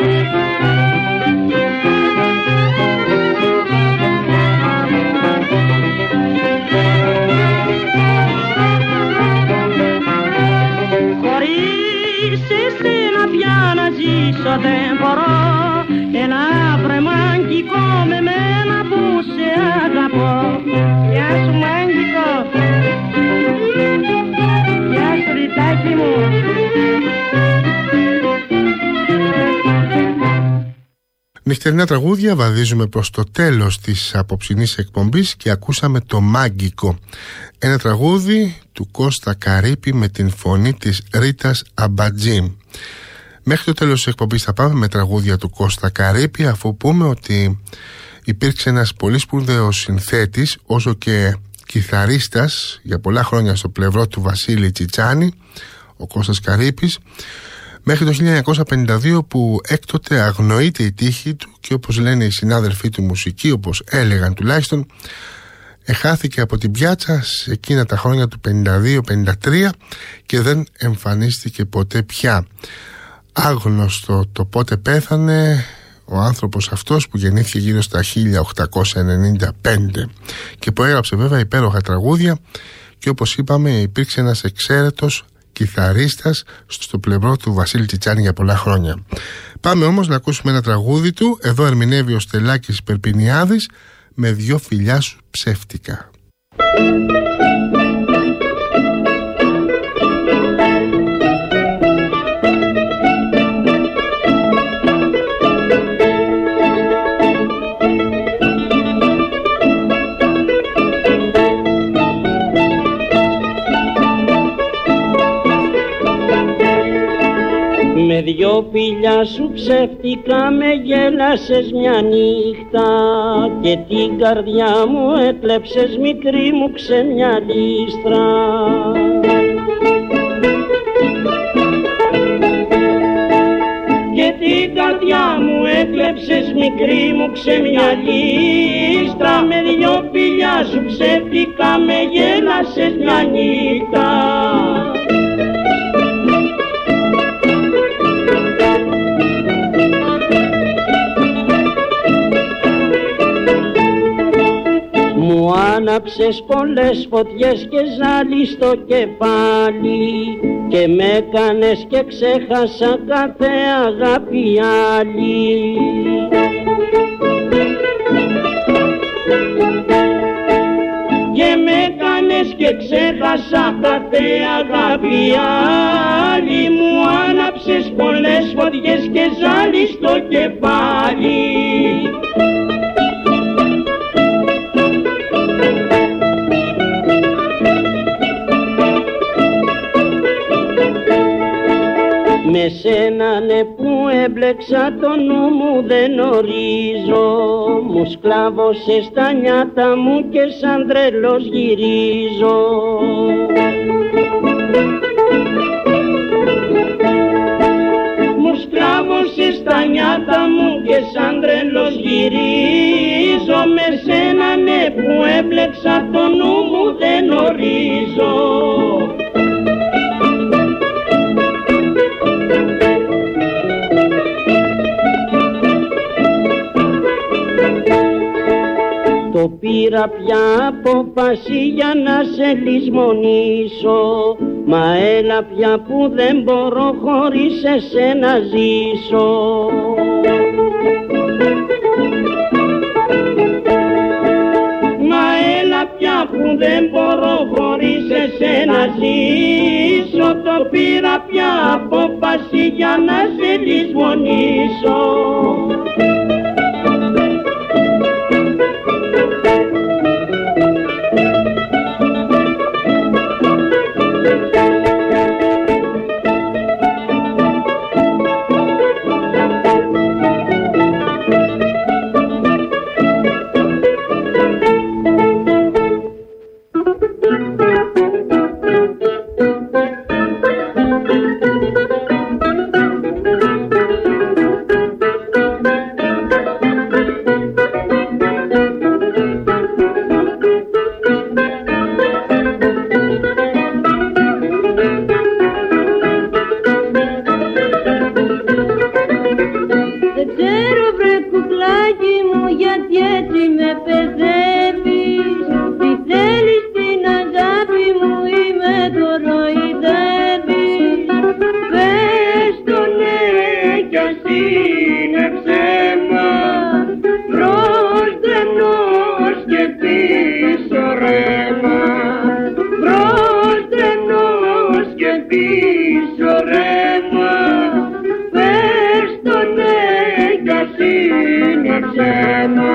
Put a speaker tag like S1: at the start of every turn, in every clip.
S1: Χωρίς εσένα πια να ζήσω δεν μπορώ. Ένα βρε μάγκικο με μένα που σε αγαπώ. Γεια σου μάγκικο. Γεια σου ρητάκι μου.
S2: Νυχτερινά τραγούδια, βαδίζουμε προς το τέλος της απόψινής εκπομπής και ακούσαμε το Μάγκικο. Ένα τραγούδι του Κώστα Καρύπη με την φωνή της Ρίτας Αμπατζή. Μέχρι το τέλος της εκπομπής θα πάμε με τραγούδια του Κώστα Καρύπη, αφού πούμε ότι υπήρξε ένας πολύ σπουδαίος συνθέτης όσο και κιθαρίστας για πολλά χρόνια στο πλευρό του Βασίλη Τσιτσάνη, ο Κώστας Καρύπης, μέχρι το 1952 που έκτοτε αγνοείται η τύχη του και όπως λένε οι συνάδελφοί του μουσική, όπως έλεγαν τουλάχιστον, εχάθηκε από την πιάτσα σε εκείνα τα χρόνια του 52-53 και δεν εμφανίστηκε ποτέ πια. Άγνωστο το πότε πέθανε ο άνθρωπος αυτός που γεννήθηκε γύρω στα 1895 και που έγραψε βέβαια υπέροχα τραγούδια και όπως είπαμε υπήρξε ένας εξαίρετος κιθαρίστας στο πλευρό του Βασίλη Τσιτσάνη για πολλά χρόνια. Πάμε όμως να ακούσουμε ένα τραγούδι του. Εδώ ερμηνεύει ο Στελάκης Περπινιάδης με «Δυο φιλιά σου ψεύτικα».
S3: Με δυο φιλιά σου ψεύτικα με γέλασες μια νύχτα και την καρδιά μου έκλεψες μικρή μου ξεμιαλίστρα. Και την καρδιά μου έκλεψες μικρή μου ξεμιαλίστρα. Με δυο φιλιά σου ψεύτικα με γέλασες μια νύχτα. Μου άναψες πολλές φωτιές και ζάλι στο κεφάλι και με έκανες και ξέχασα κάθε αγάπη άλλη. Και με έκανες και ξέχασα κάθε αγάπη άλλη. Μου άναψες πολλές φωτιές και ζάλι στο κεφάλι. Με σένα ναι που έμπλεξα το νου μου δεν ορίζω. Μου σκλάβωσες τα νιάτα μου και σαν τρελός γυρίζω. Μου σκλάβωσες τα νιάτα μου και σαν τρελός γυρίζω. Με σένα ναι που έμπλεξα το νου μου δεν ορίζω. Το πήρα πια απόφαση για να σε λησμονήσω. Μα έλα πια που δεν μπορώ χωρίς εσένα ζήσω. Μα έλα πια που δεν μπορώ χωρίς εσένα ζήσω. Το πήρα πια απόφαση για να σε λησμονήσω.
S4: Δεν ξέρω βρε κουκλάκι μου γιατί έτσι με παιδεύεις. Τι θέλεις την αγάπη μου ή με κοροϊδεύεις. Πες το ναι κι ας είναι ψέμα. Μπρος τρενός και πίσω ρέμα. Μπρος τρενός και πίσω ρέμα. Πες το ναι κι ας είναι ψέμα.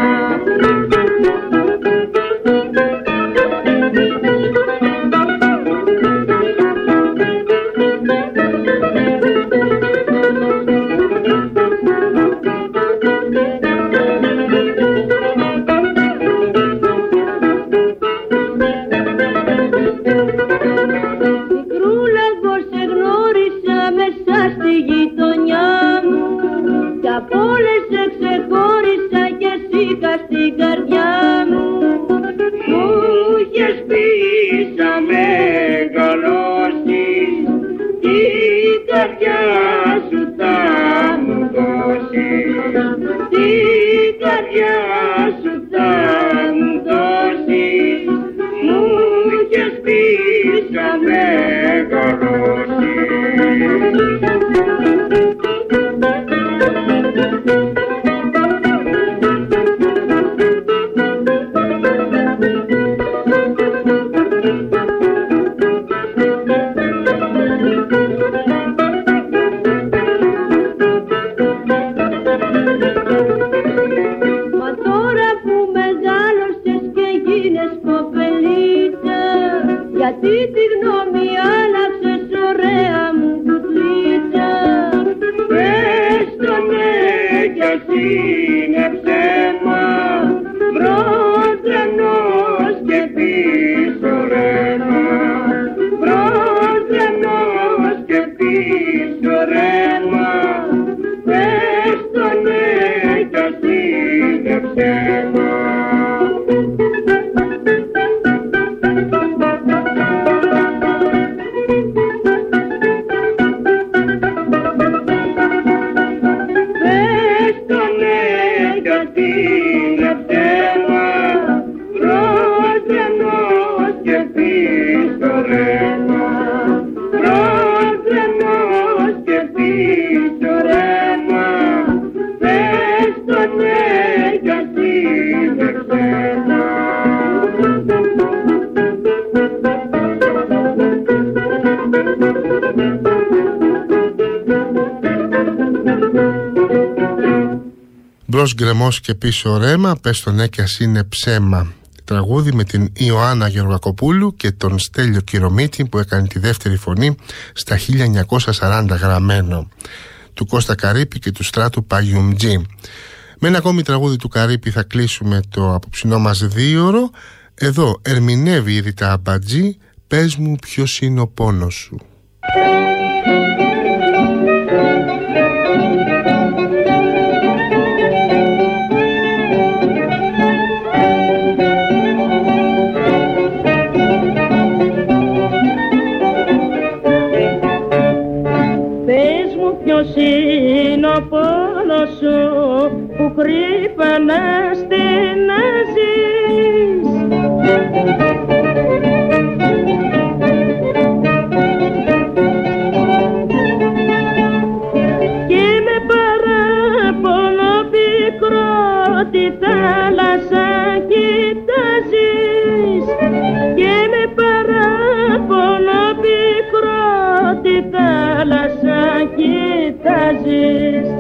S4: Στην καρδιά μου μου είχες πει θα μεγαλώσεις, την καρδιά σου θα μου δώσεις, την καρδιά σου θα μου δώσεις, μου είχες πει θα μεγαλώσεις. Γιατί τη γνώμη άλλαξες ωραία μου κουκλίτσα. Πες το ναι κι ας είναι ψέμα. Μπρος τρενός και πίσω ρέμα. Μπρος τρενός και πίσω ρέμα. Πες το ναι κι ας είναι ψέμα.
S2: Μπρος γκρεμός και πίσω ρέμα, πες το ναι κι ας είναι ψέμα. Τραγούδι με την Ιωάννα Γεωργακοπούλου και τον Στέλιο Κυρομίτη που έκανε τη δεύτερη φωνή στα 1940 γραμμένο, του Κώστα Καρύπη και του Στράτου Παγιουμτζή. Με ένα ακόμη τραγούδι του Καρύπη θα κλείσουμε το απόψινό μας 2ωρο. Εδώ ερμηνεύει η Ρίτα Αμπατζή, πες μου ποιος είναι ο πόνος σου.
S1: Ποιος είναι ο πόνος σου που κρύβανε στην να ζεις. Και με παράπονο πικρό τη θάλασσα κοιτάζεις. Και με παράπονο πικρό τη θάλασσα κοιτάζεις.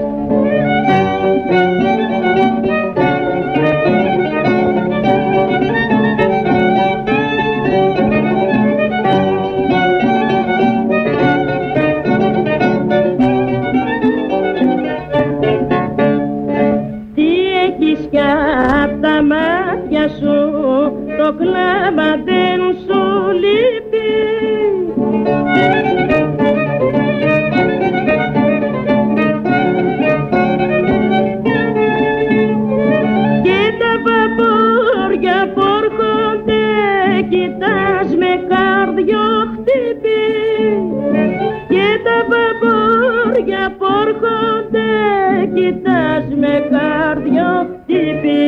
S1: Τι έχεις κάνει
S4: κοιτάς με καρδιότυπη.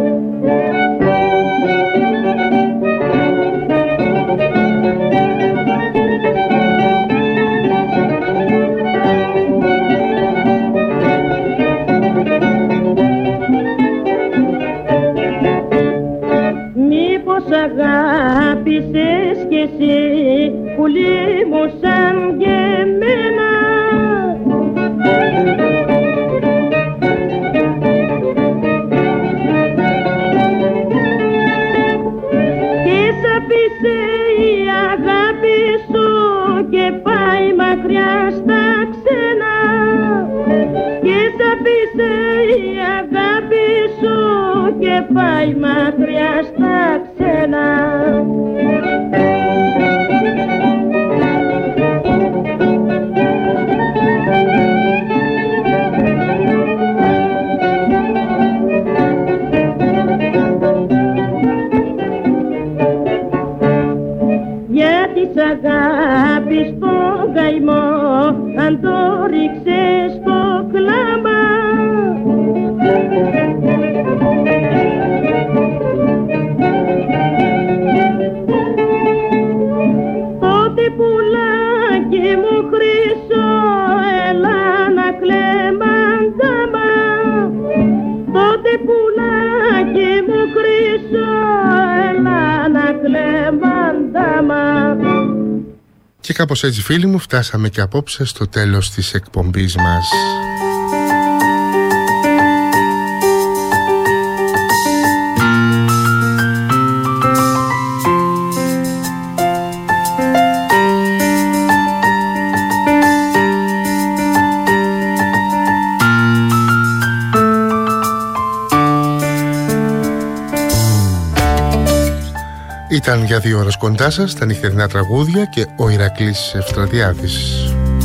S4: Μήπως αγάπησες κι εσύ πουλί μου σαν και εμένα, και σ' άφησε η αγάπη σου και πάει μακριά στα ξένα, και σ' άφησε η αγάπη σου και πάει μακριά στα ξένα. Για της αγάπης το καημό αν το ρίξες στο κλάμα, τότε πουλάκι μου χρυσό έλα να κλεμαντάμα, τότε πουλάκι μου χρυσό έλα να κλεμαντάμα.
S2: Και κάπως έτσι, φίλοι μου, φτάσαμε και απόψε στο τέλος της εκπομπής μας. Ήταν για 2 ώρες κοντά σας τα νυχτερινά τραγούδια και ο Ηρακλής Ευστρατιάδης.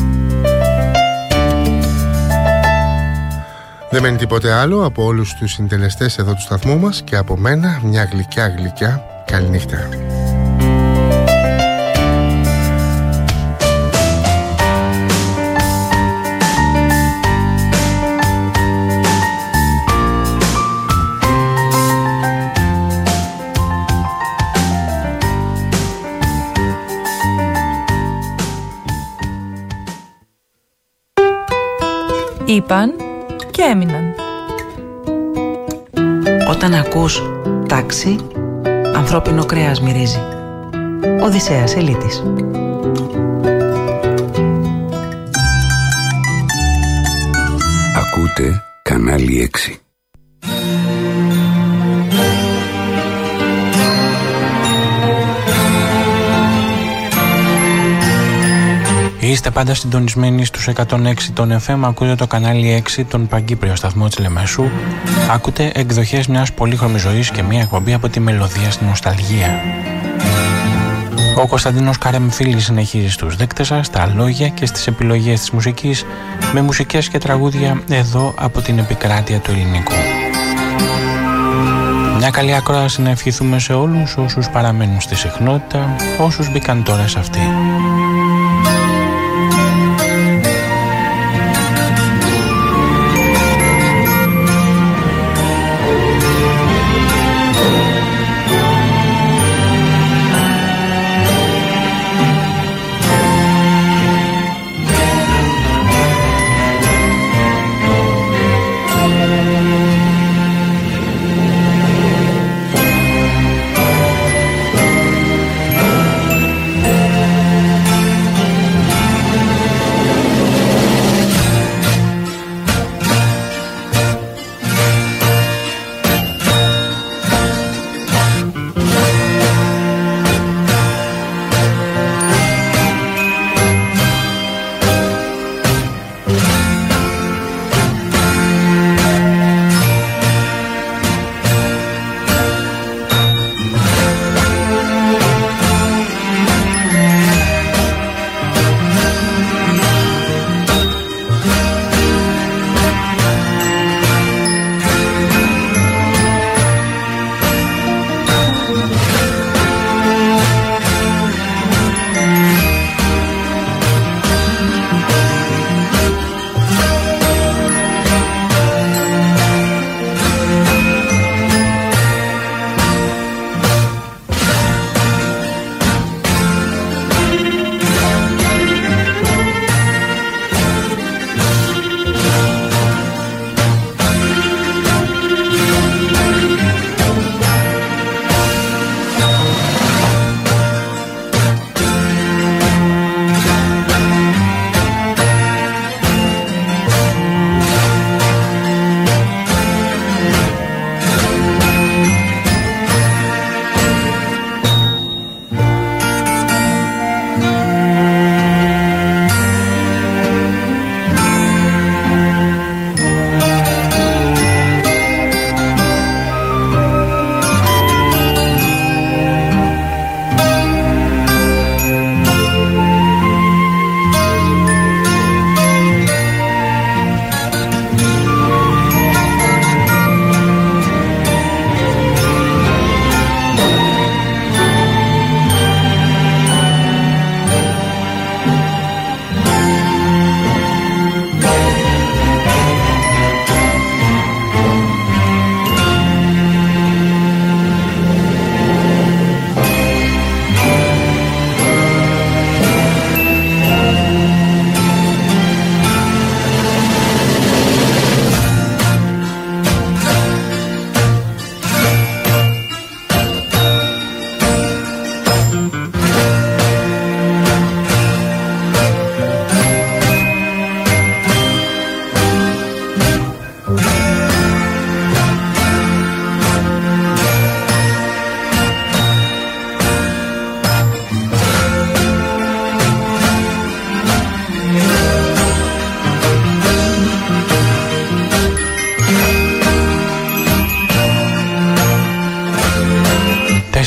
S2: Δεν μένει τίποτε άλλο από όλους τους συντελεστές εδώ του σταθμού μας και από μένα μια γλυκιά καληνύχτα.
S5: Είπαν και έμειναν.
S6: Όταν ακούς τάξη, ανθρώπινο κρέας μυρίζει. Οδυσσέας Ελίτης.
S7: Ακούτε κανάλι 6.
S8: Είστε πάντα συντονισμένοι στους 106 των FM, ακούτε το κανάλι 6, τον Παγκύπριο σταθμό της Λεμεσού. Ακούτε εκδοχές μιας πολύχρωμης ζωής και μια εκπομπή από τη μελωδία στην νοσταλγία. Ο Κωνσταντίνος Καρεμφίλης συνεχίζει στους δέκτες σας, στα λόγια και στις επιλογές της μουσικής, με μουσικές και τραγούδια εδώ από την επικράτεια του ελληνικού. Μια καλή ακρόαση να ευχηθούμε σε όλους όσους παραμένουν στη συχνότητα, όσους μπήκαν τώρα σε αυτή.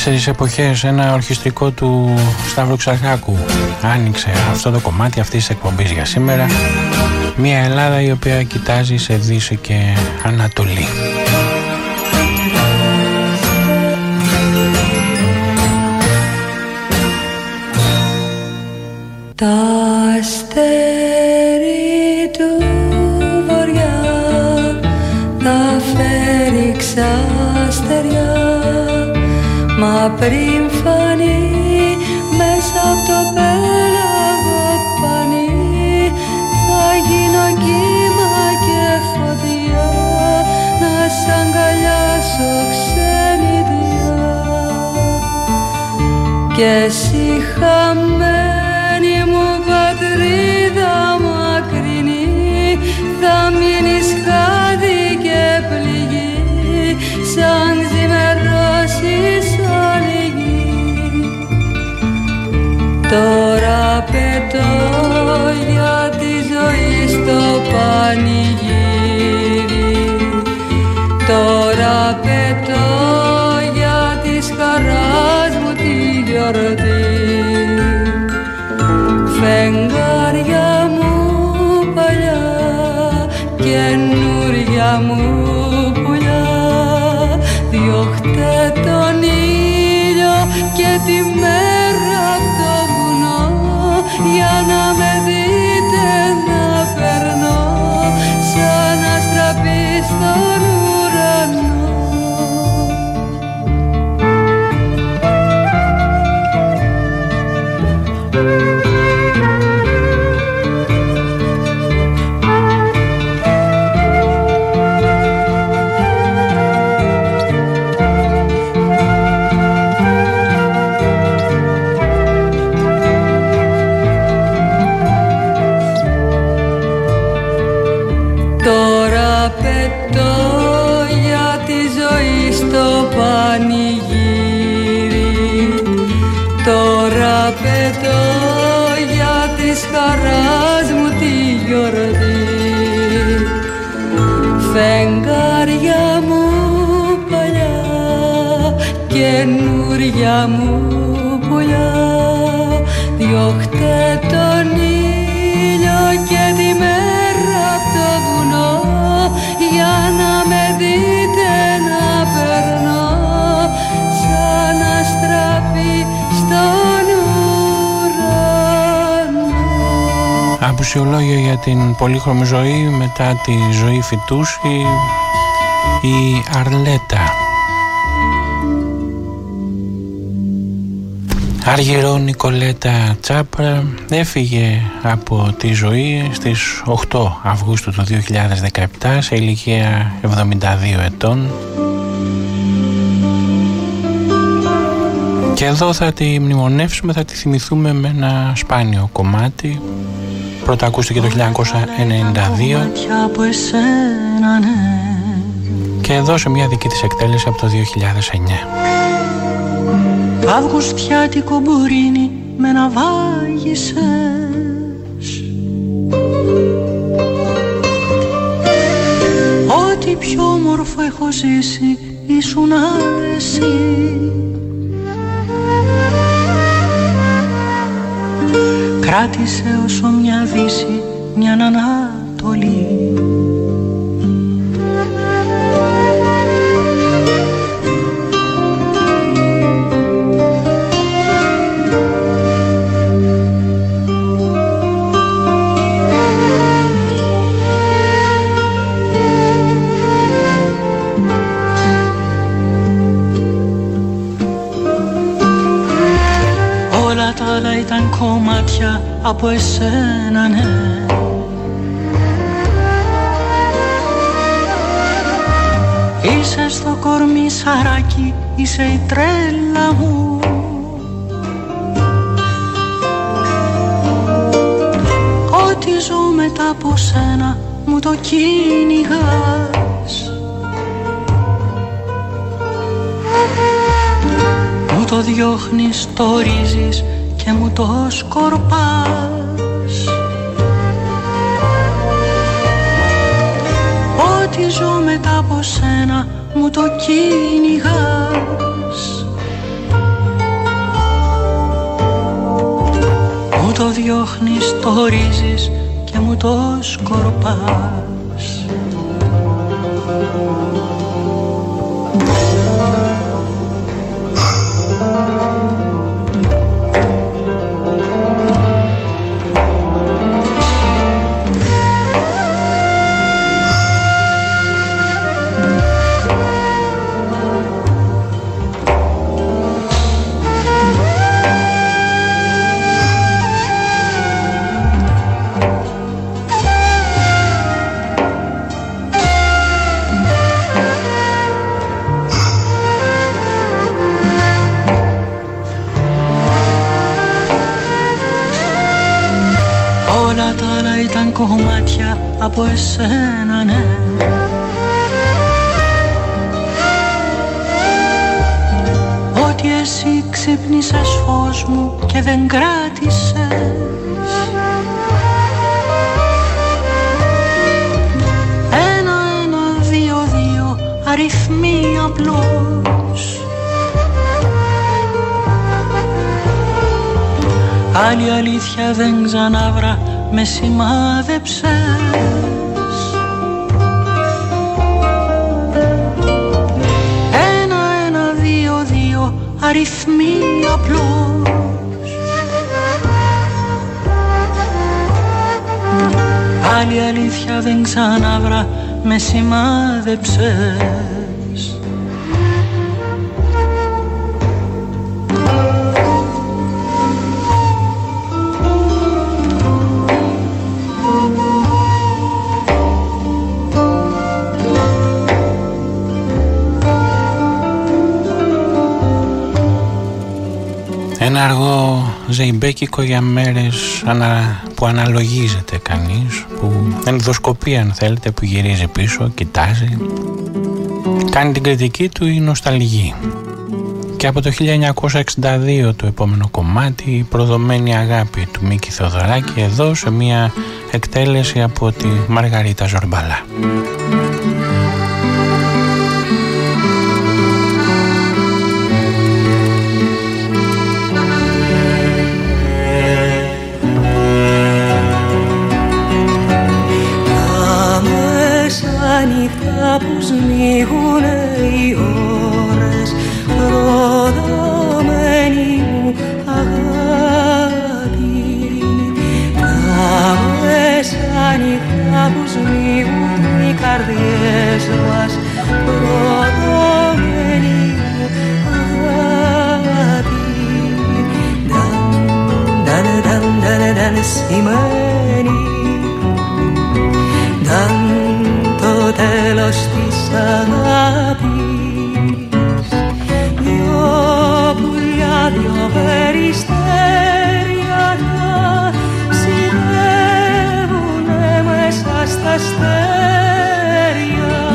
S8: 4 εποχές, ένα ορχιστρικό του Σταύρου Ξαρχάκου άνοιξε αυτό το κομμάτι αυτής της εκπομπής για σήμερα. Μια Ελλάδα η οποία κοιτάζει σε Δύση και Ανατολή.
S9: Τα αστέρι του βοριά θα φέρει ξαστεριά, μα πριν φανεί μέσα από το πέλαγο πανί, θα γίνω κύμα και φωτιά, να σ' αγκαλιάσω ξενιδιά. Κι εσύ χαμένη μου πατρίδα μακρινή, θα μείνεις χάδι και πληγή, σαν ζημερώσεις όλη γη. Τώρα πετώ για τη ζωή στο πανηγύρι, τώρα πετώ για της χαράς μου τη γιορτή. Φεγγάρια μου παλιά, καινούρια μου πουλιά, διώχτε τον ήλιο και τη μέρα απ' το βουνό, για να με δείτε να περνώ σαν αστραπή στον ουρανό. Χαράς μου τη γιορτή. Φεγγάρια μου παλιά, καινούρια μου πουλιά, διώχτε τον ήλιο και τη μέρα απ' το βουνό, για να με δείτε να περνώ σαν αστραπή στον
S8: Απουσιολόγιο για την πολύχρωμη ζωή μετά τη ζωή Φυτούση, η Αρλέτα. Αργυρό Νικολέτα Τσάπρα έφυγε από τη ζωή στις 8 Αυγούστου του 2017 σε ηλικία 72 ετών. Και εδώ θα τη μνημονεύσουμε, θα τη θυμηθούμε με ένα σπάνιο κομμάτι. Πρώτα ακούστηκε το 1992 και εδώ σε μια δική της εκτέλεση από το 2009.
S10: Αυγουστιάτικο μπουρίνι με ναυάγισες, ό,τι πιο όμορφο έχω ζήσει ήσουν εσύ. Κράτησε όσο μια δύση, μια ανατολή. Όλα τα άλλα ήταν κομμάτια από εσένα, ναι. Είσαι στο κορμί σαράκι, είσαι η τρέλα μου. Ό,τι ζω μετά από σένα μου το κυνηγάς. Μου το διώχνεις, το ρίζεις και μου το σκορπάς. Ό,τι ζω μετά από σένα μου το κυνηγάς. διώχνεις, το ρίζεις και μου το σκορπάς. Κομμάτια από εσένα, ναι. Ότι εσύ ξύπνησες φως μου και δεν κράτησες. Ένα, ένα, δύο, δύο, αριθμοί απλώς. Άλλη αλήθεια δεν ξανάβρα, με σημάδεψες. Ένα, ένα, δύο, δύο, αριθμοί απλώς. Άλλη αλήθεια δεν ξανάβρα, με σημάδεψες.
S8: Ένα αργό ζεϊμπέκικο για μέρες που αναλογίζεται κανείς, που ενδοσκοπεί αν θέλετε, που γυρίζει πίσω, κοιτάζει, κάνει την κριτική του η νοσταλγή. Και από το 1962 το επόμενο κομμάτι, η προδομένη αγάπη του Μίκη Θεοδωράκη, εδώ σε μια εκτέλεση από τη Μαργαρίτα Ζορμπαλά.
S9: Που σμίγουνε οι ώρες, προδομένη μου αγάπη. Τα μεσάνυχτα που σμίγουν οι καρδιές μας, προδομένη μου αγάπη. Νταν, νταν, νταν, νταν, σημαίνει νταν, το τέλος της αγάπης. Δυο πουλιά, δυο περιστέρια ταξιδεύουνε μέσα στα αστέρια.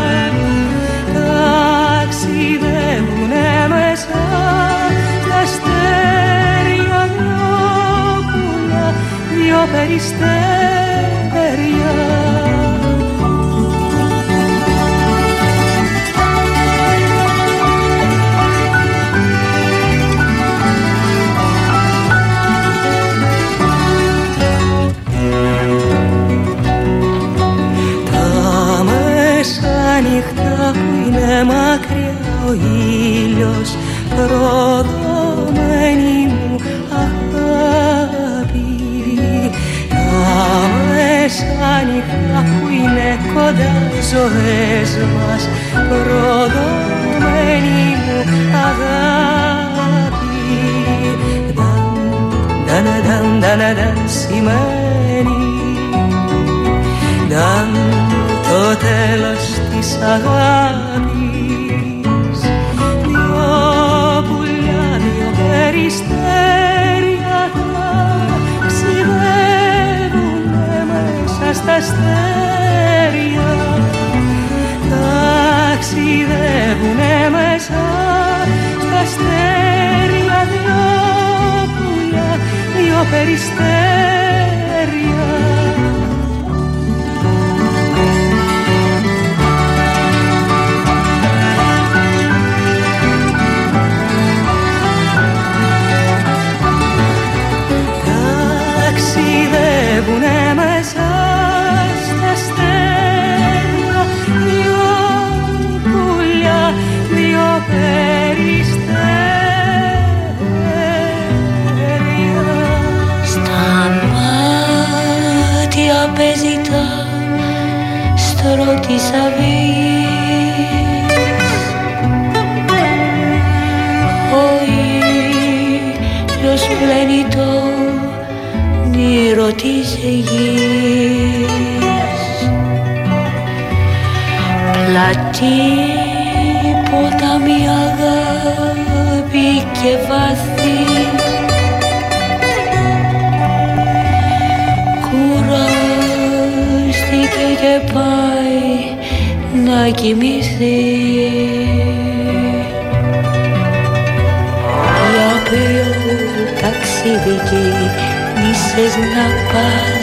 S9: Ταξιδεύουνε μέσα στα αστέρια. Δυο πουλιά, δυο περιστέρια. Νύχτα που είναι μακριά ο ήλιος, προδομένη μου αγάπη. Τα μεσάνυχτα που είναι κοντά οι ζωές μας, προδομένη μου αγάπη. Νταν, νταν, νταν, νταν, σημαίνει νταν, το τέλος της αγάπης. Δυο πουλιά, δυο περιστέρια ταξιδεύουνε μέσα στα αστέρια. Ταξιδεύουνε μέσα στα αστέρια. Δυο πουλιά, δυο περιστέρια. Ο ήλιος πλένει το όνειρο της γης. Πλατή ποτάμι αγάπη και βαθύ, κουράστηκε και πάει να κοιμηθεί. Για ποιο ταξίδι κίνησες να πας,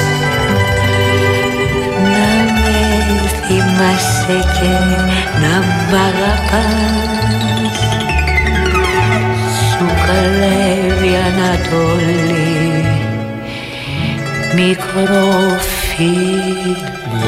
S9: να με θυμάσαι και να μ' αγαπάς. Σου καλεύει Ανατολή, μικρό φίλι.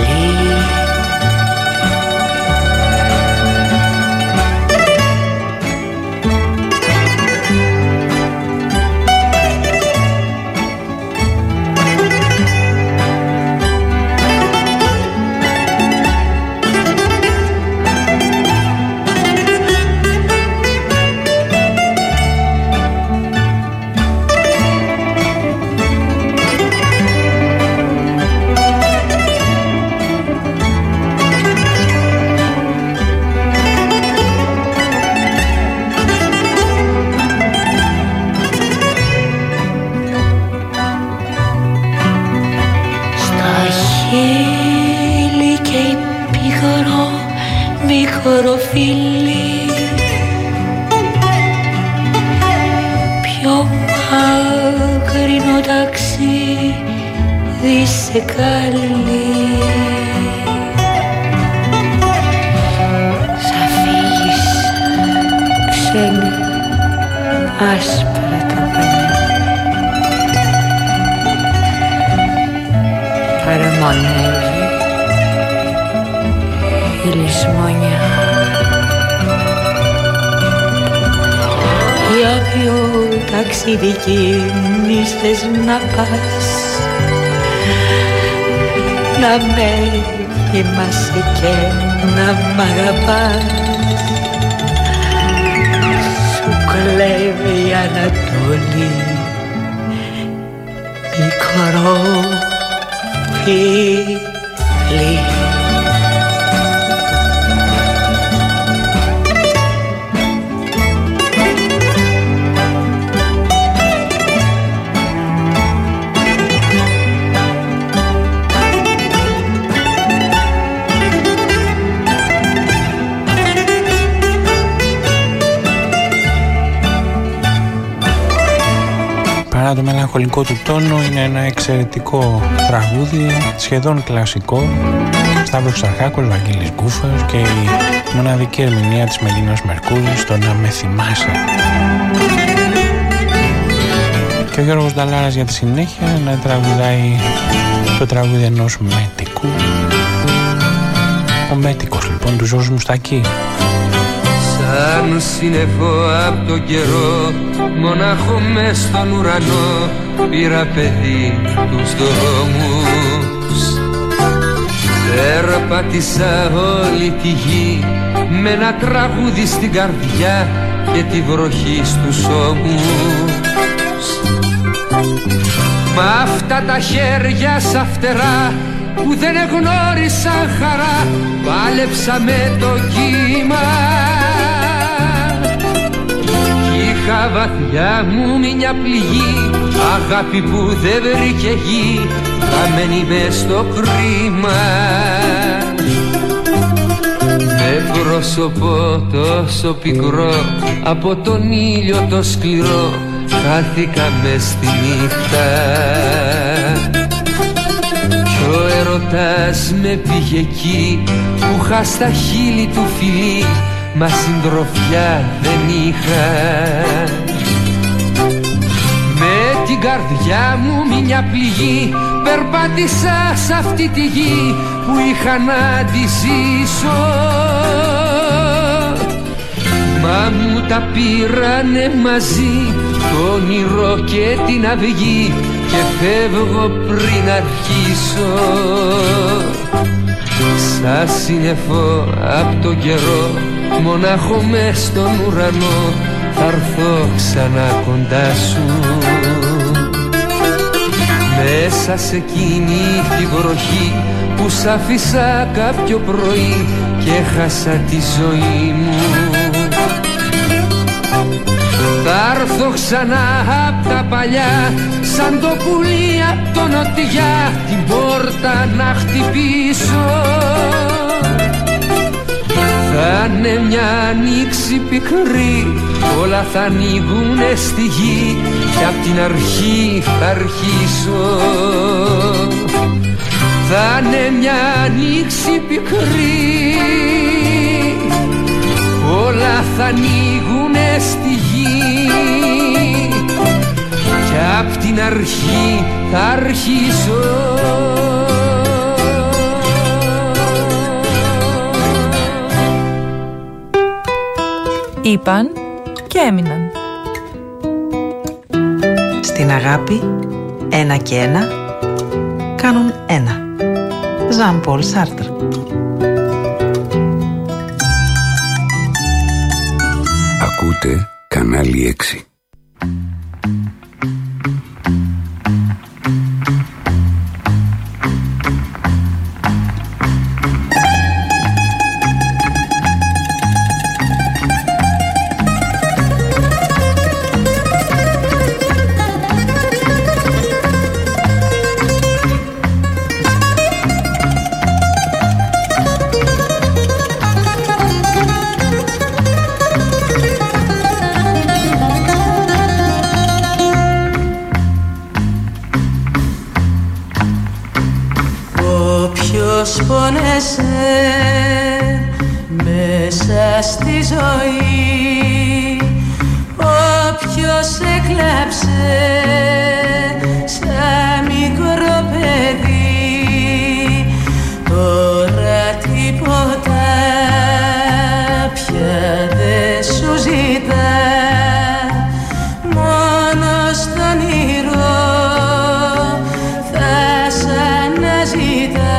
S9: Μικροφίλι, πιο μακρινό ταξίδι σε καλεί. Σ' αφήγεις ξένη άσπρα τα πανιά, παραμονεύει η λησμονιά. Για ποιο ταξίδι κίνησες να πας, να με θυμάσαι και να μ' αγαπάς. Σου κλέβει η Ανατολή, μικρό φίλι.
S8: Παρά το μελαγχολικό του τόνο, είναι ένα εξαιρετικό τραγούδι, σχεδόν κλασικό. Σταύρος Ξαρχάκος, Βαγγέλης Γκούφας και η μοναδική ερμηνεία της Μελίνας Μερκούρη στο «Να με θυμάσαι». Και ο Γιώργος Νταλάρας για τη συνέχεια να τραγουδάει το τραγούδι ενός μέτικου. Ο μέτικος λοιπόν του Ζώζου Μουστακή.
S11: Σαν σύννεφο απ' τον καιρό, μονάχο μες στον ουρανό, πήρα παιδί τους δρόμους. Περπάτησα όλη τη γη με ένα τραγούδι στην καρδιά και τη βροχή στους ώμους. Μ' αυτά τα χέρια σ' φτερά που δεν εγνώρισαν χαρά, πάλεψα με το κύμα. Είχα βαθιά μου μια πληγή, αγάπη που δεν βρήκε γη, χαμένη μες στο κρίμα. Με πρόσωπο τόσο πικρό, από τον ήλιο το σκληρό, χάθηκα μες στη νύχτα. Κι ο έρωτας με πήγε εκεί που είχα στα χείλη του φιλί, μα συντροφιά δεν είχα. Με την καρδιά μου μια πληγή περπάτησα σ' αυτή τη γη που είχα να τη ζήσω. Μα μου τα πήρανε μαζί το όνειρο και την αυγή και φεύγω πριν αρχίσω. σαν σύννεφο απ' το καιρό, μονάχο μες στον ουρανό θα έρθω ξανά κοντά σου. Μέσα σε εκείνη τη βροχή που σ' άφησα κάποιο πρωί και έχασα τη ζωή μου, θα έρθω ξανά απ' τα παλιά, σαν το πουλί απ' το νοτιά, την πόρτα να χτυπήσω. Θα είναι μια ανοίξη πικρή, όλα θα ανοίγουνε στη γη και απ' την αρχή θα αρχίσω. Θα είναι μια ανοίξη πικρή, όλα θα ανοίγουνε στη γη και απ' την αρχή θα αρχίσω.
S5: Είπαν και έμειναν.
S6: Στην αγάπη, ένα και ένα κάνουν ένα. Ζαν Πολ Σάρτρ.
S7: Ακούτε κανάλι 6.
S9: Μέσα στη ζωή όποιος έκλαψε σαν μικρό παιδί, τώρα τίποτα πια δεν σου ζητά, μόνο στον όνειρο θα σ' αναζητά.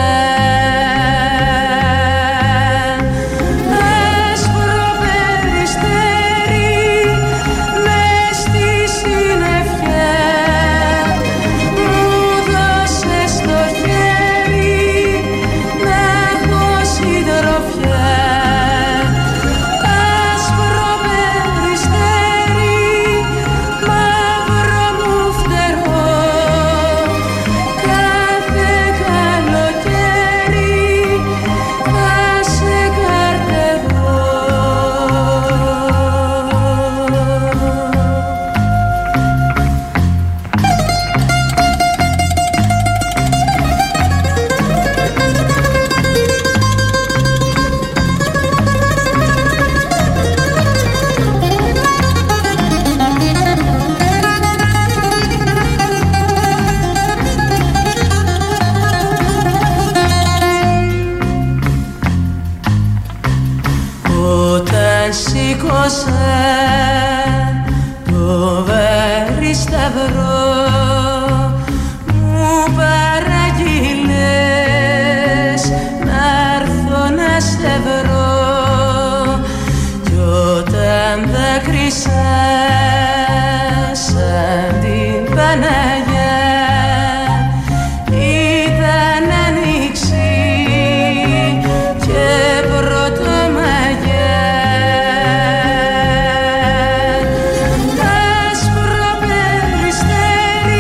S12: το βάρη σταυρό μου παραγγείλες να'ρθω να σε βρω κι όταν δάκρυσα σαν την Παναγιά ήταν ανοίξη και πρωτομαγιά. Άσπρο περιστέρι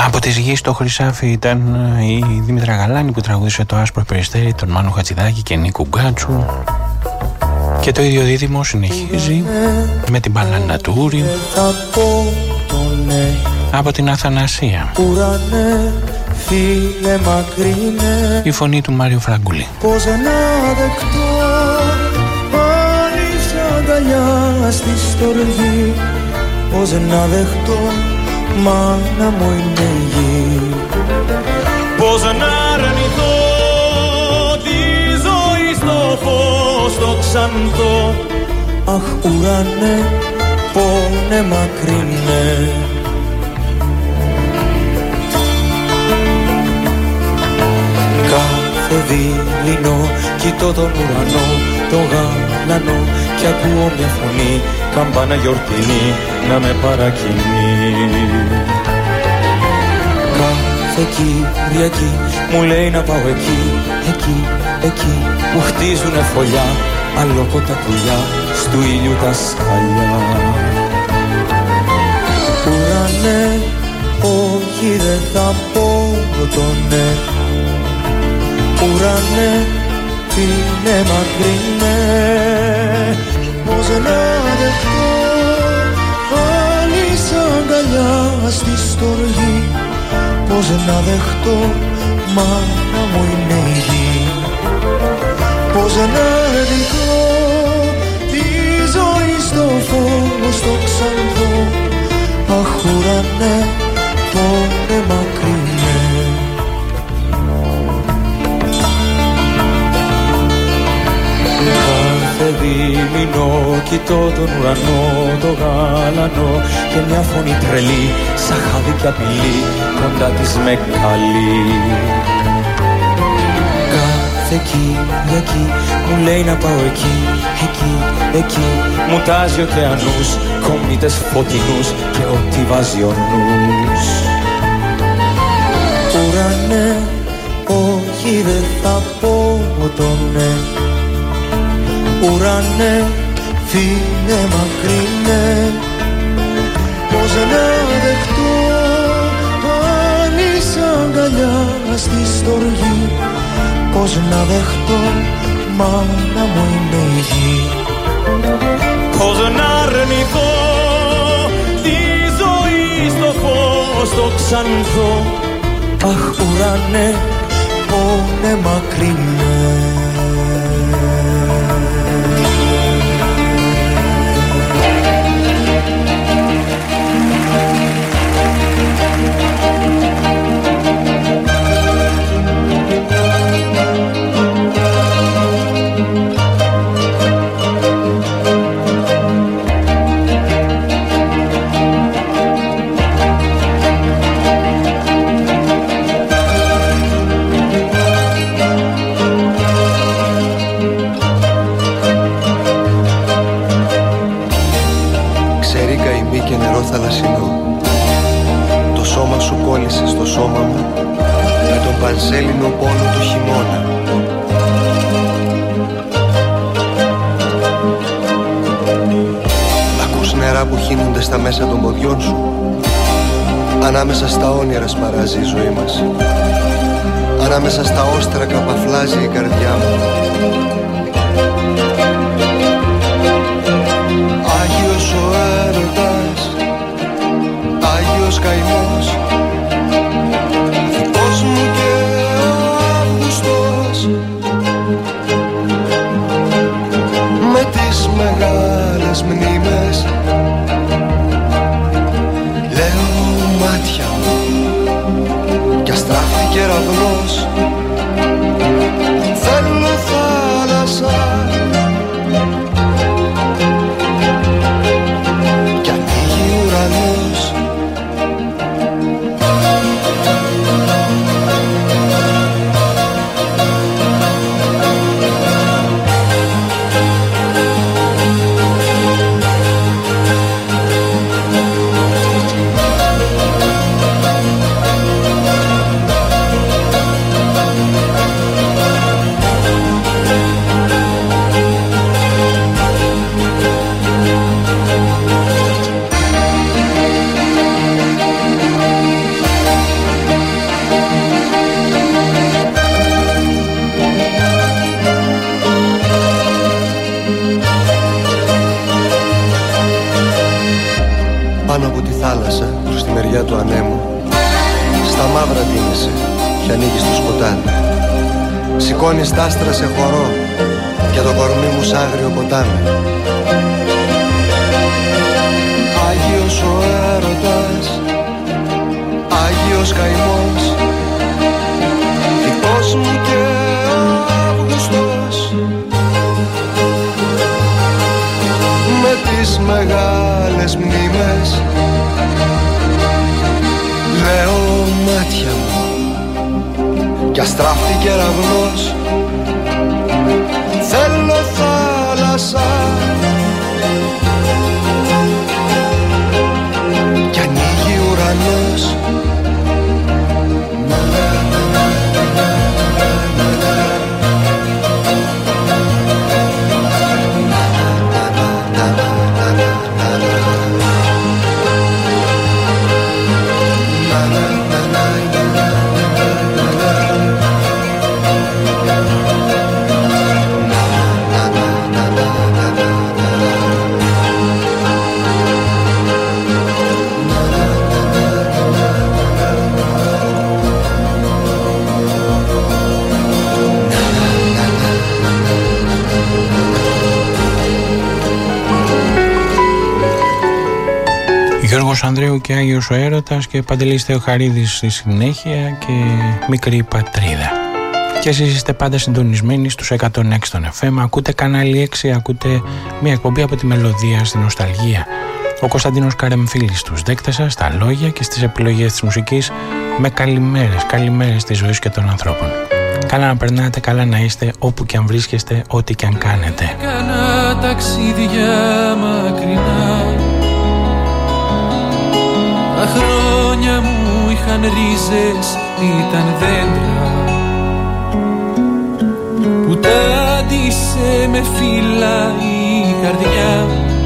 S8: Από τις γης στο Χρυσάφι ήταν η Δήμητρα Γαλάνη που τραγούδισε το Άσπρο Περιστέρι, τον Μάνο Χατζηδάκη και Νίκου Γκάτσου. Και το ίδιο δίδυμο συνεχίζει με την Παλάνα Τούρη από την Αθανασία.
S13: Ουρανέ, φίλε μακρινέ,
S8: η φωνή του Μάριο Φραγκούλη.
S13: Πώς να δεχτώ πάλι σαν αγκαλιά στη στοργή, πώς να δεχτώ μάνα μου είναι η γη, πώς να αρνηθώ τη ζωή στο φως το ξανθό. Αχ ουρανέ, πόνε μακρινέ. Κάθε δειλινό κοιτώ τον ουρανό, το γαλανό, κι ακούω μια φωνή, καμπάνα γιορτινή να με παρακινεί. Κάθε Κυριακή μου λέει να πάω εκεί, εκεί, εκεί που χτίζουνε φωλιά, αλόκοτα πουλιά, στου ήλιου τα σκαλιά. Ουρανέ, όχι δεν θα πω το ναι. Ουρανέ, φίλε μακρινέ, πώς να δεχτώ πάλι σαν αγκαλιά στη στοργή, πώς να δεχτώ μάνα μου είναι η γη, πώς να δεχτώ τη ζωή στο φως το ξανθό. Αχ ουρανέ, πόνε μακρινέ. Κάθε δίμηνο κοιτώ τον ουρανό, το γαλανό, και μια φωνή τρελή, σαν χάδι κι απειλή, κοντά της με καλεί. Κάθε Κυριακή μου λέει να πάω εκεί, εκεί, εκεί, μου τάζει ωκεανούς, κομίτες φωτεινούς και ό,τι βάζει ο νους. Ουρανέ, όχι δεν θα πω το ναι. Ουρανέ, φίλε μακρινέ, πώς να δεχτώ πάλι σαν αγκαλιά στη στοργή, πώς να δεχτώ μάνα μου είναι η γη, πώς να αρνηθώ τη ζωή στο φως το ξανθό. Αχ ουρανέ, πόνε μακρινέ. Θαλασσινό, το σώμα σου κόλλησε στο σώμα μου με τον πανσέλινο πόνο του χειμώνα. Ακούς νερά που χύνονται στα μέσα των ποδιών σου, ανάμεσα στα όνειρα σπαράζει η ζωή μας, ανάμεσα στα όστρακα παφλάζει η καρδιά μου. Άγιος ο έρωτας, Άγιος καημός, δικός μου και Αύγουστος, με τις μεγάλες μνήμες, λέω μάτια μου κι αστράφη κεραυνός, θέλω θάλασσα
S14: πάνω από τη θάλασσα προς τη μεριά του ανέμου. Στα μαύρα ντύνεσαι και ανοίγεις το σκοτάδι. Σηκώνεις τ' άστρα σε χορό και το κορμί μου σ' άγριο ποτάμι. Άγιος ο έρωτας, Άγιος καημός, δικός μου και Αύγουστος, με τις μεγάλες μνήμες. Λέω μάτια μου κι αστράφτη κεραυνός, θέλω θάλασσα κι ανοίγει ουρανός.
S8: Γιώργος Ανδρέου και Άγιος ο Έρωτας και Παντελής Θεοχαρίδης στη συνέχεια και Μικρή Πατρίδα. Και εσείς είστε πάντα συντονισμένοι στους 106 των FM. Ακούτε κανάλι 6, ακούτε μια εκπομπή από τη μελωδία στην νοσταλγία. Ο Κωνσταντίνος Καρεμφίλης στους δέκτες σας, στα λόγια και στις επιλογές της μουσικής, με καλημέρες της ζωής και των ανθρώπων. Καλά να περνάτε, καλά να είστε όπου και αν βρίσκεστε, ό,τι και αν κάνετε.
S15: Κάνα ταξίδια μακρινά, τα χρόνια μου είχαν ρίζες, ήταν δέντρα που τάντισε με φύλλα η καρδιά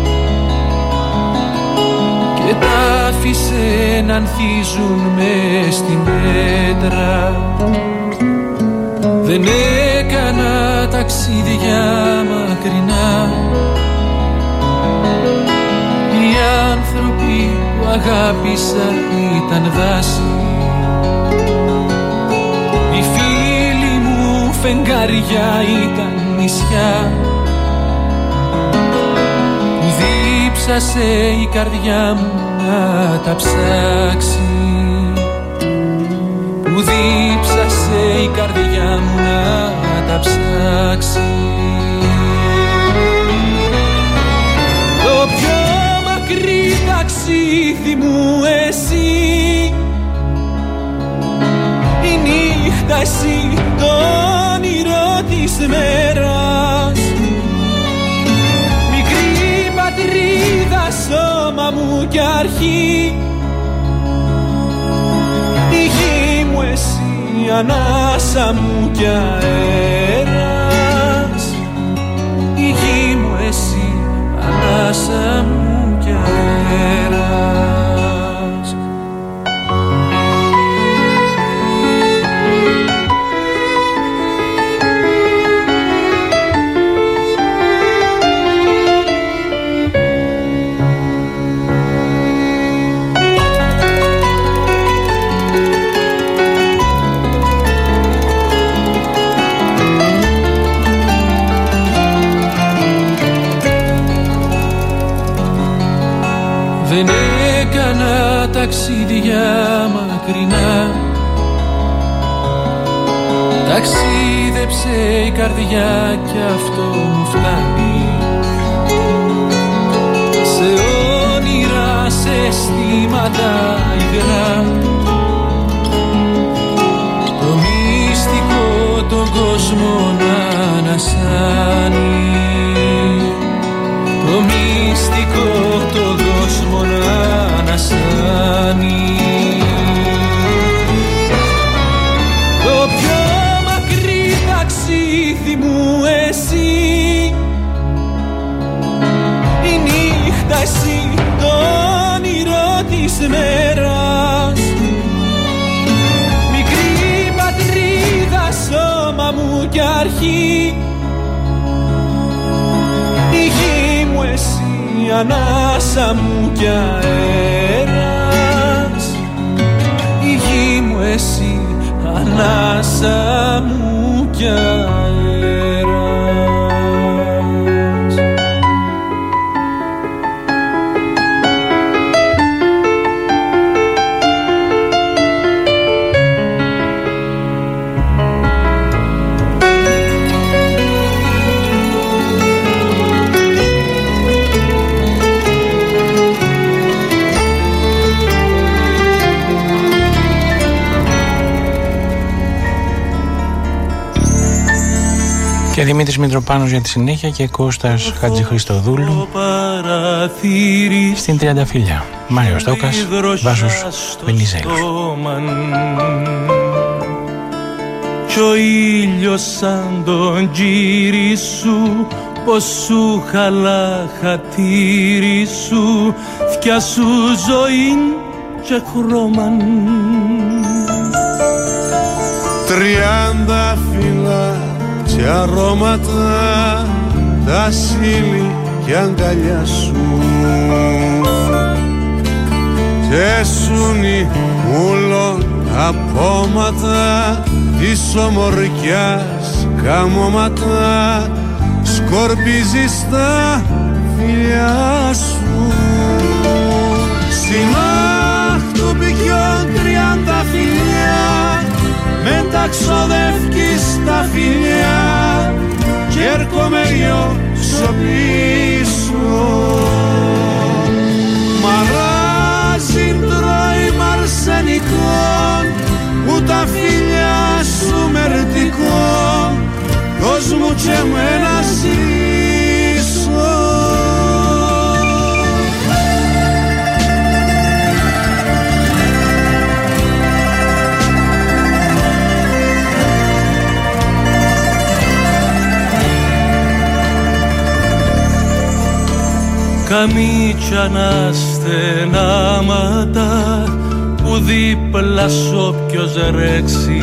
S15: και τα άφησε να ανθίζουν μες στην πέτρα. Δεν έκανα ταξίδια μακρινά, οι άνθρωποι που αγάπησα ήταν δάση, οι φίλοι μου φεγγάρια ήταν νησιά, που δίψασε η καρδιά μου να τα ψάξει, που δίψασε η καρδιά μου να τα ψάξει. Το πιο μακρύ ταξίδι μου εσύ, η νύχτα εσύ, το όνειρο της μέρας, μικρή πατρίδα, σώμα μου κι αρχή, η γη μου εσύ, ανάσα μου κι αέρας, η γη μου εσύ, ανάσα μου κι αέρας. Δεν έκανα ταξίδια μακρινά, ταξίδεψε η καρδιά κι αυτό μου φτάνει, σε όνειρα, σε αισθήματα υγρά, το μυστικό τον κόσμο να ανασάνει, το μυστικό τον κόσμο να ανασάνει. Το πιο μακρύ ταξίδι μου εσύ, η νύχτα εσύ, το όνειρο της μέρας, μικρή πατρίδα, σώμα μου κι αρχή, η γη μου εσύ, ανάσα μου κι αέρα. ανάσα μου κι αέρας.
S8: Και Δημήτρης Μητροπάνος για τη συνέχεια και Κώστας Χατζηχρηστοδούλου στην Τριανταφύλια. Μάριος Δόκας, Βάσος Βενιζέλος.
S15: Κι ο ήλιος σαν τον τζίρι σου, πως σου χαλά χατήρι σου, θκιά σου ζωήν και χρώμαν.
S16: 30 φύλλα και αρώματα, τα σύλλη και αγκαλιά σου, και σούνι μούλο τα πόματα της ομορφιάς καμώματα, σκορπίζεις τα φιλιά σου. Στην άχτου πηγιών 30 φιλιά, με τα ξοδεύκεις τα φιλιά, κι έρχομαι εγώ στο πίσω. Μαράζει τρώει μαρσενικών, που τα φιλιά σου μερτικών, δώσ' μου κι εμένα ζήσω.
S15: Καμίτσια να στενάματα, που δίπλα σ' όποιος ρέξει,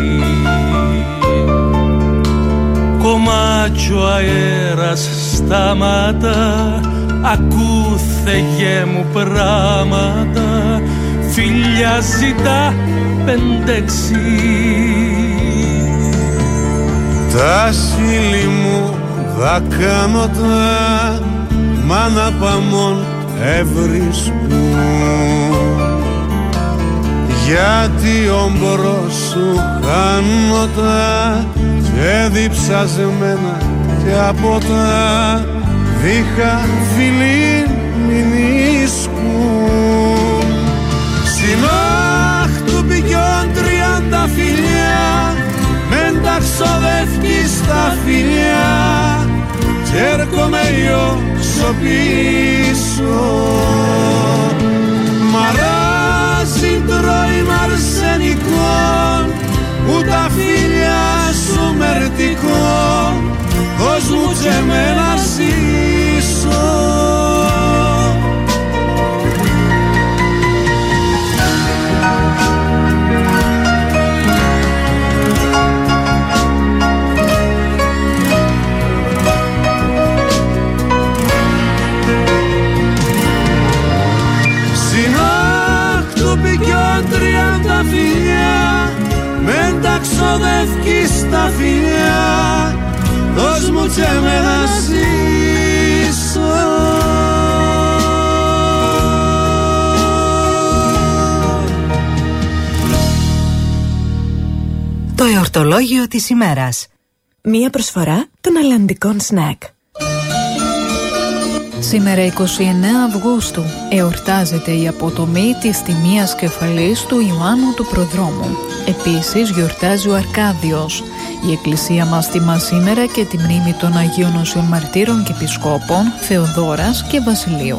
S15: κομμάτσιο αέρας στάματα, ακούθε μου πράματα, φιλιά ζητά 5-6.
S16: Τα σύλλη μου δακάνωτα, μάνα παμών ευρίσκουν, γιατί όμπρος σου χάνωτα, και διψασμένα και από τα δίχα φιλί μην ίσκουν. Στην άχτου πηγιών 30 φιλιά, μεν τα ξοδεύκεις τα φιλιά, κι έρχομαι εγώ στο πίσω. Μαράζει τρώει μαρσενικών, που τα φιλιά σου μερτικών, δώσ' μου κι εμένα ζήσω. Τα φιλιά, μεν τα ξοδεύκεις τα φιλιά, δώσ' μου κι εμένα ζήσω.
S17: Το εορτολόγιο της ημέρας. Μία προσφορά των αλλαντικών σνακ.
S18: Σήμερα 29 Αυγούστου εορτάζεται η αποτομή της τιμίας κεφαλής του Ιωάννου του Προδρόμου. Επίσης γιορτάζει ο Αρκάδιος. Η Εκκλησία μας τιμά σήμερα και τη μνήμη των Αγίων Οσίων Μαρτύρων και Επισκόπων Θεοδόρας και Βασιλείου.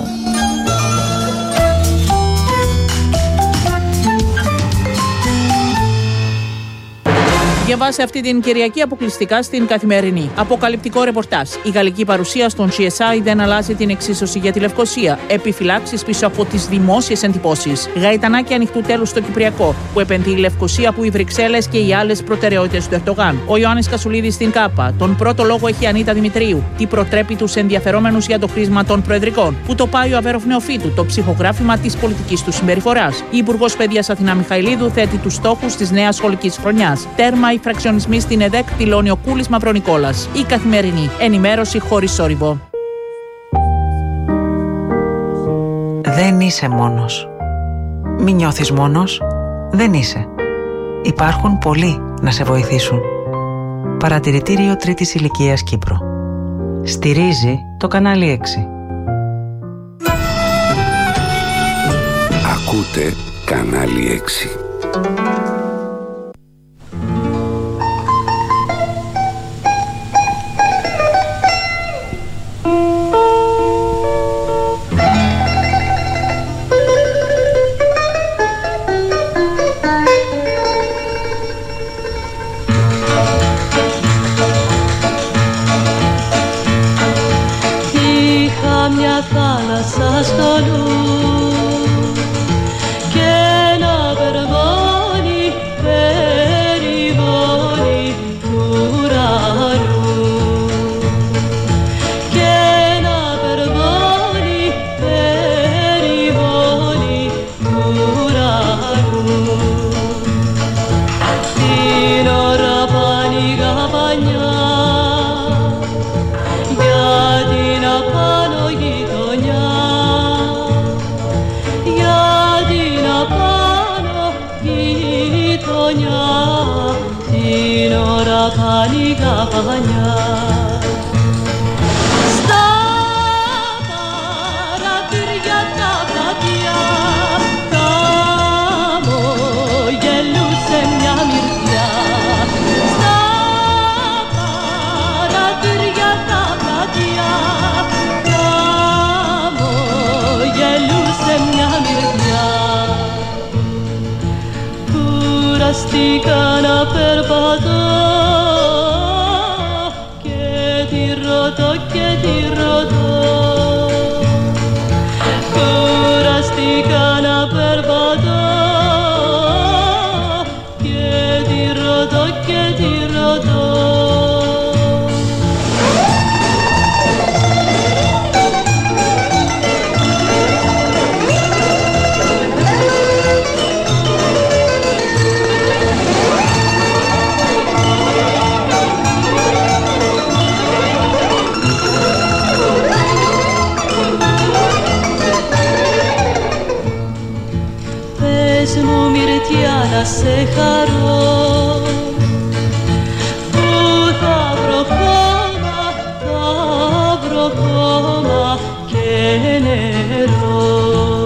S19: Διαβάσε αυτή την Κυριακή αποκλειστικά στην Καθημερινή. Αποκαλυπτικό ρεπορτάζ. Η γαλλική παρουσία στον GSI δεν αλλάζει την εξίσωση για τη Λευκοσία. Επιφυλάξεις πίσω από τις δημόσιες εντυπώσεις. Γαϊτανάκι ανοιχτού τέλους στο Κυπριακό. Που επενδύει η Λευκοσία που οι Βρυξέλλες και οι άλλες προτεραιότητες του Ερντογάν. Ο Ιωάννης Κασουλίδης στην ΚΑΠΑ. Τον πρώτο λόγο έχει η Ανίτα Δημητρίου. Τι προτρέπει τους ενδιαφερόμενους για το χρήσμα των προεδρικών. Που το πάει ο Αβέροφ Νεοφύτου. Το ψυχογράφημα της πολιτικής του συμπεριφοράς. Η Υπουργός Παιδείας Αθηνά Μιχαηλίδου θέτει τους στόχους της νέας σχολικής χρονιάς. Τέρμα οι φραξιονισμοί στην ΕΔΕΚ, δηλώνει ο Κούλης Μαυρονικόλας. Η Καθημερινή. Ενημέρωση χωρίς σόρυβο.
S6: Δεν είσαι μόνος. Μην νιώθεις μόνος. Δεν είσαι. Υπάρχουν πολλοί να σε βοηθήσουν. Παρατηρητήριο Τρίτης Ηλικίας Κύπρο. Στηρίζει το κανάλι 6.
S7: Ακούτε κανάλι 6.
S9: Είχα μια θάλασσα στο νου και ένα βερμόνι περιβόνι του ουρανού και ένα βερμόνι περιβόνι του ουρανού. Την ώρα πανηγά πανιά για την απάνω γειτονιά, για την απάνω γειτονιά, την ώρα πανηγά πανιά. Στα παραθύρια τα πλατεία χαμογελούσε μια μυρτιά. Στα παραθύρια τα πλατεία χαμογελούσε μια μυρτιά. Κουραστήκα να περπατώ και τη ρωτώ και τη ρωτώ. Κουραστήκα να περπατώ και τη ρωτώ και τη ρωτώ. Πες μου μυρτιά να σε χαρώ, που θα βρω χώμα και νερό.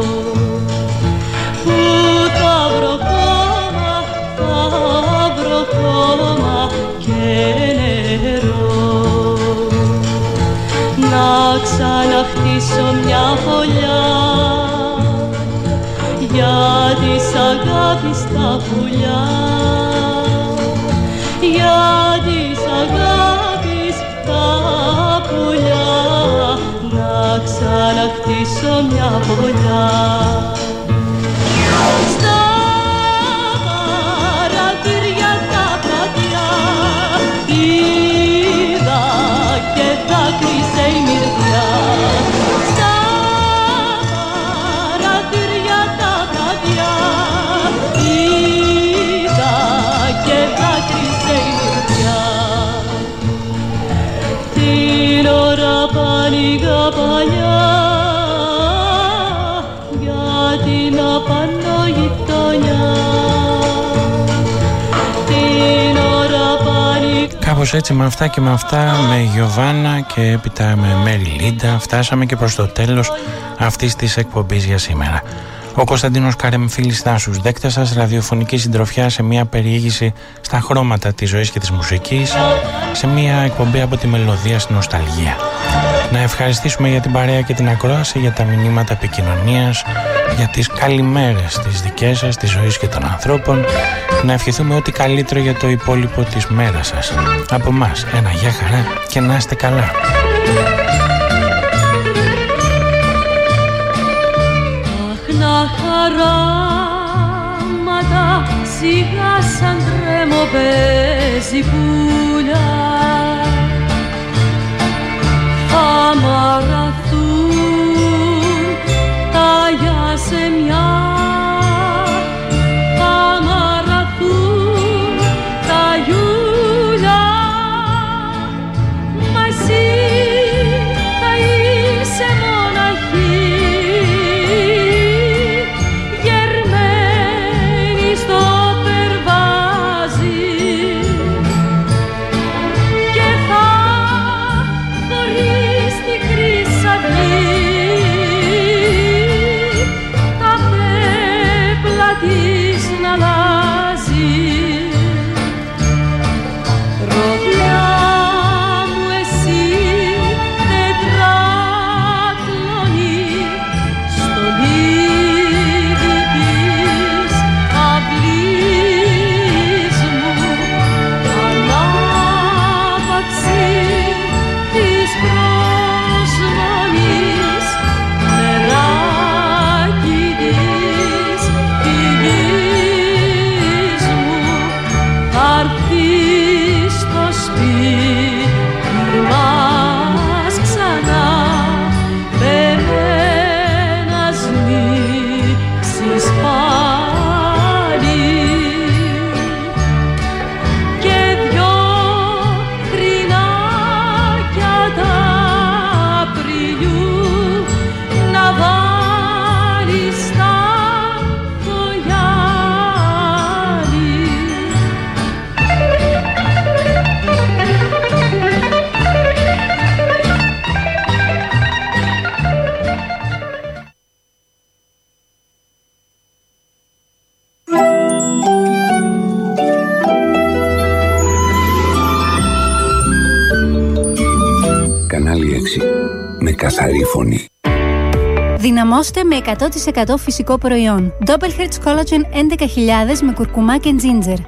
S9: Που θα βρω χώμα και νερό. Να ξαναχτίσω μια φωλιά για της αγάπης τα πουλιά, για της αγάπης τα πουλιά, να ξαναχτίσω μια φωλιά. Στα παραθύρια τα πλατεία είδα και δάκρυσε η μυρτιά. Την ώρα πανηγά πανιά για την απάνω γειτονιά. Την ώρα πανηγά.
S8: Κάπως έτσι με αυτά και με αυτά, με Γιωβάνα και έπειτα με Μέρι Λίντα, φτάσαμε και προς το τέλος αυτής της εκπομπής για σήμερα. Ο Κωνσταντίνος Καρεμφίλης Θάσους, δέκτες σας, ραδιοφωνική συντροφιά σε μια περιήγηση στα χρώματα της ζωής και της μουσικής, σε μια εκπομπή από τη μελωδία στην νοσταλγία. Να ευχαριστήσουμε για την παρέα και την ακρόαση, για τα μηνύματα επικοινωνίας, για τις καλημέρες τις δικές σας, της ζωής και των ανθρώπων. Να ευχηθούμε ό,τι καλύτερο για το υπόλοιπο της μέρας σας. Από μας ένα γεια χαρά και να είστε καλά.
S9: Να χαράματα σιγά σαν τρέμο παίζει πουλιά, θα μαραθούν τα γεια σε μια, θα μαραθούν τα γιούλια, μα εσύ θα είσαι μοναχή,
S7: Κανάλι 6 με καθαρή φωνή.
S20: Δυναμώστε με 100% φυσικό προϊόν. Doppelherz Collagen 11.000 με κουρκουμά και ginger.